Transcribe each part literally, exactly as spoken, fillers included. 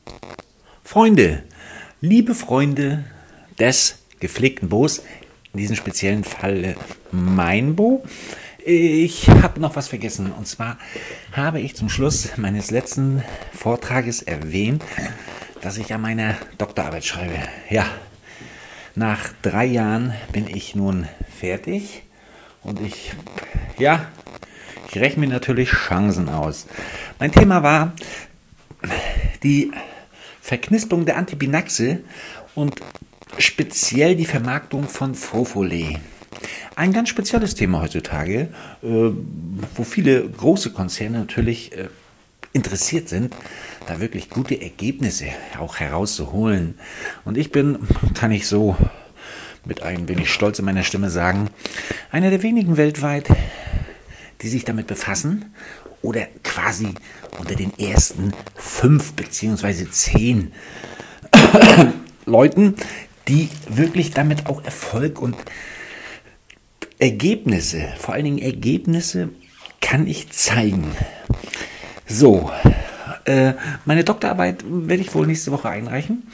Freunde, liebe Freunde des gepflegten Bo's, in diesem speziellen Fall mein Bo. Ich habe noch was vergessen, und zwar habe ich zum Schluss meines letzten Vortrages erwähnt, dass ich an meiner Doktorarbeit schreibe. Ja, nach drei Jahren bin ich nun fertig und ich, ja, ich rechne mir natürlich Chancen aus. Mein Thema war die Verknispung der Antibinaxe und speziell die Vermarktung von Frofollet. Ein ganz spezielles Thema heutzutage, äh, wo viele große Konzerne natürlich äh, interessiert sind, da wirklich gute Ergebnisse auch herauszuholen. Und ich bin, kann ich so mit ein wenig Stolz in meiner Stimme sagen, einer der wenigen weltweit, die sich damit befassen oder quasi unter den ersten fünf beziehungsweise zehn Leuten, die wirklich damit auch Erfolg und Ergebnisse, vor allen Dingen Ergebnisse, kann ich zeigen. So, äh, meine Doktorarbeit werde ich wohl nächste Woche einreichen.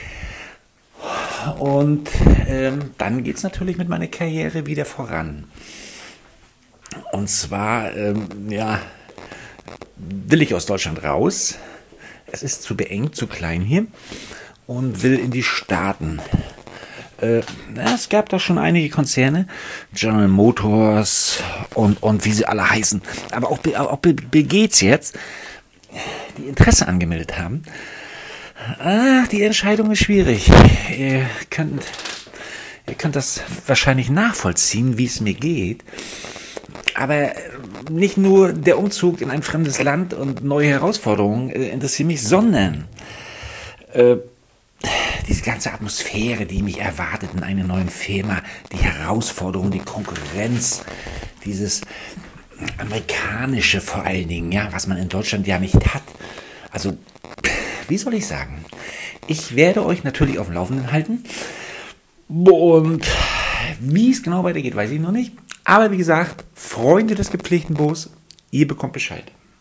Und ähm, dann geht es natürlich mit meiner Karriere wieder voran. Und zwar, ähm, ja, will ich aus Deutschland raus. Es ist zu beengt, zu klein hier. Und will in die Staaten. Äh, es gab da schon einige Konzerne, General Motors und, und wie sie alle heißen, aber auch, auch Bill Gates jetzt, die Interesse angemeldet haben. Ah, die Entscheidung ist schwierig. Ihr könnt, ihr könnt das wahrscheinlich nachvollziehen, wie es mir geht. Aber nicht nur der Umzug in ein fremdes Land und neue Herausforderungen äh, interessieren mich, sondern äh, diese ganze Atmosphäre, die mich erwartet in einer neuen Firma, die Herausforderung, die Konkurrenz, dieses amerikanische vor allen Dingen, ja, was man in Deutschland ja nicht hat. Also, wie soll ich sagen? Ich werde euch natürlich auf dem Laufenden halten. Und wie es genau weitergeht, weiß ich noch nicht. Aber wie gesagt, Freunde des gepflegten Bo's, ihr bekommt Bescheid.